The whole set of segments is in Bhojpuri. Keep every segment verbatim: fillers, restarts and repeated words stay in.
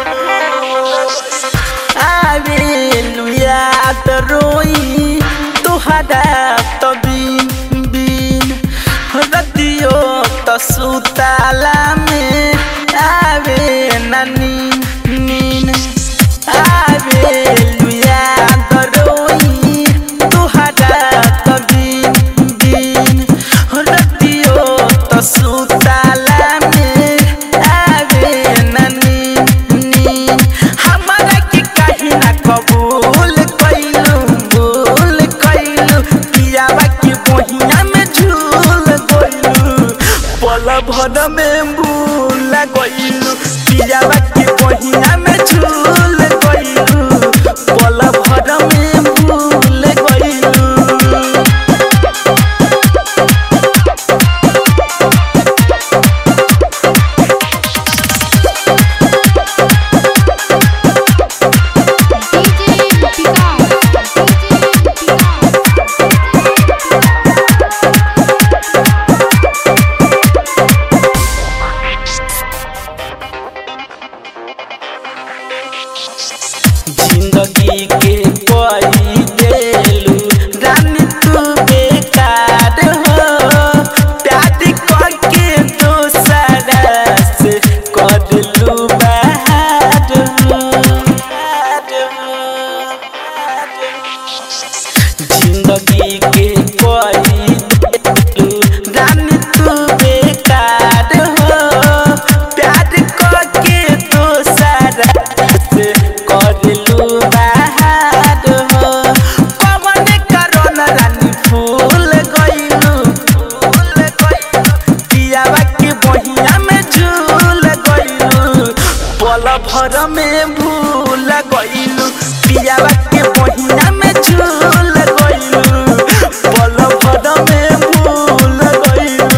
आवेलु याद रोई तुहरा तो बिन बिन रतियो तो सुताला में आवे नानी नीन आवेलु याद रोई तुहरा तो बिन बिन रतियो तो सुताला में आवे नानी नीन हमरा के कहीं ना कबूल कइलू भूल कइलू पियावा के बहिया में झूल गइलू पल भर में भूल गइलू पियावा के बहिया में झूल गइलू पल भर में भूल गइलू। जिंदगी के कोई देलू रानी तू बेकार हो प्यार करके दोसरा से करलू बाहर हो जिंदगी के कोई देलू रानी तू बेकार हो प्यार करके दोसरा से करलू बाहर हो कवन करोन रानी फूल गइलू फूल गइलू पियावा के बहिया में झूल गइलू पल भर में भूल गइलू पियावा के बहिया में झूल गइलू पल भर में भूल गइलू।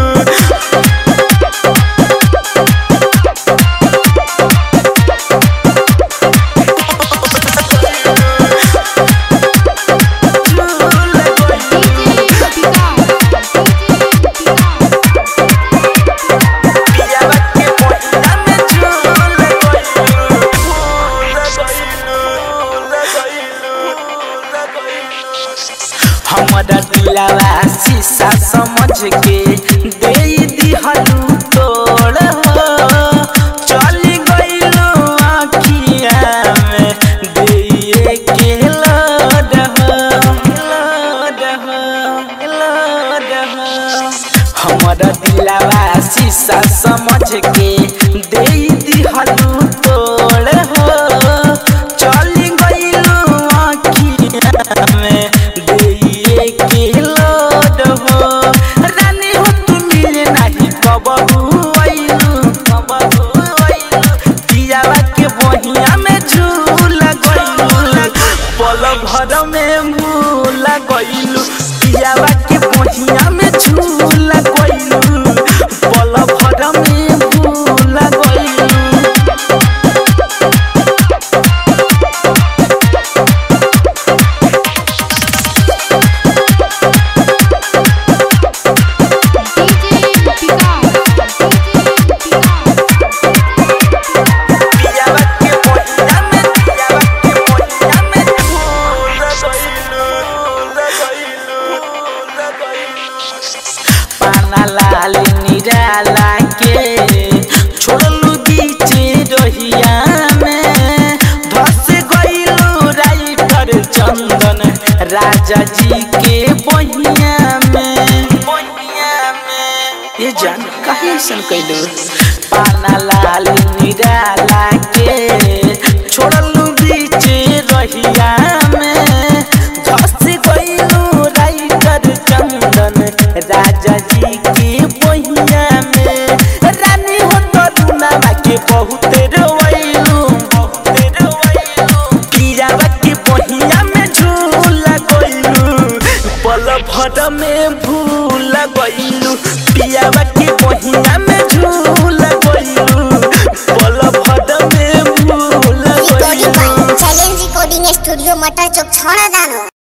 हमारा दिलवा शीशा समझ के दे दिहलू तोड़ हो चली गइलू आँखिया में दे के लोड हो लोड हो लोड हो हमारा दिलवा शीशा समझ के दे दिहलू तोड़ हो चली गइलू आँखिया में भर में भूल गइलू पियावा के बहिया में झूल गइलू पल भर में भूल गइलू। लाल निराला के छोड़लू बीचे रहिया में धस गइलू राइटर चंदन राजा जी के बहिया में बहिया में ये जान काहे ऐसन कइलू पाना लाल निराला के छोड़लू बीचे रहिया में धस गइलू राइटर चंदन राजा जी के बहिया में रानी हो तो रुनावा के बहुत रोइलू बहुत रोइलू पियावा के बहिया में झूल गइलू पल भर में भूल गइलू पियावा के बहिया में झूल गइलू पल भर में भूल गइलू। चैलेंज रिकॉर्डिंग स्टूडियो मटर चौक छोड़ा जानो।